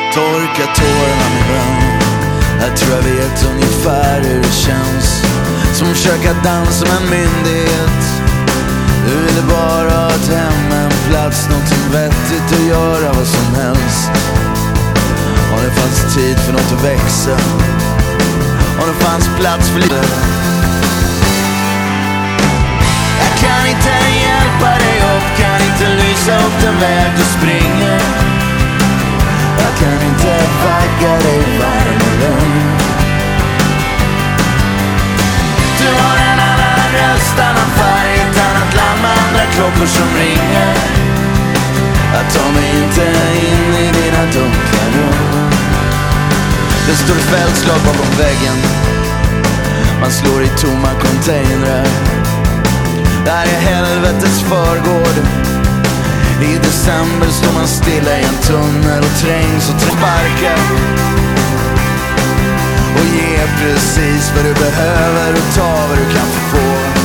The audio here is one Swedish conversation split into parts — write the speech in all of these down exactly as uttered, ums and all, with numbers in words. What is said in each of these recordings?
Torka tårarna min vän, jag tror jag vet ungefär hur det känns. Som försöka dansa med en myndighet. Du ville bara ha ett hem, en plats, någonting vettigt att göra vad som helst. Och det fanns tid för något att växa, och det fanns plats för livet. Jag kan inte hjälpa dig upp, kan inte lysa upp den väg du springer. Jag kan inte vagga dig varm och lugn. Du har en annan röst, annan färg, ett annat land med andra klockor som ringer. Jag tar mig inte in i dina dunkla rum. Det står fältslag bakom väggen, man slår i tomma containrar. Det här är helvetets förgård. I december står man stilla i en tunnel och trängs och sparkar och ger precis vad du behöver och ta vad du kan få.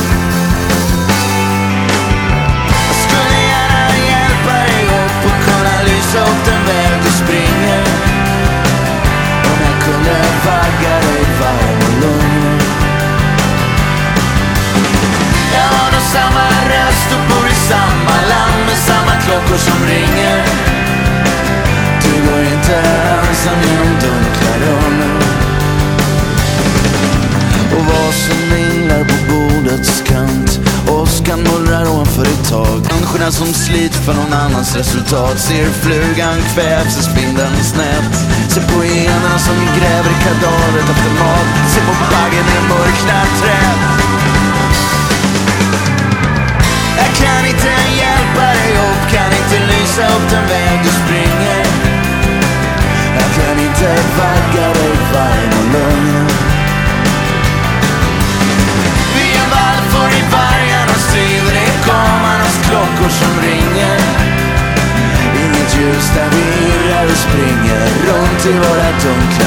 Jag skulle gärna hjälpa dig upp och kunna lysa upp den väg du springer. Om jag kunde vagga dig varm och lugn. Jag har nog samma röst och bor i samma land med samma klockor som ringer. Du går inte ensam genom dunkla rum. Och vad som minglar på bordets kant, åskan mullrar ovanför ett tag. Människorna som sliter för någon annans resultat. Ser flugan kvävs i spindelns nät. Se på generna som gräver i kadavret efter mat. Se på baggen i mörkna träd. Jag kan inte hjälpa dig upp, kan inte lysa upp den väg du springer. Jag kan inte vagga dig varm och lugn. Vi är valfor i vargarnas strid, det är kamerans klockor som ringer. Inget ljus där vi irrar och springer runt i våra dunkla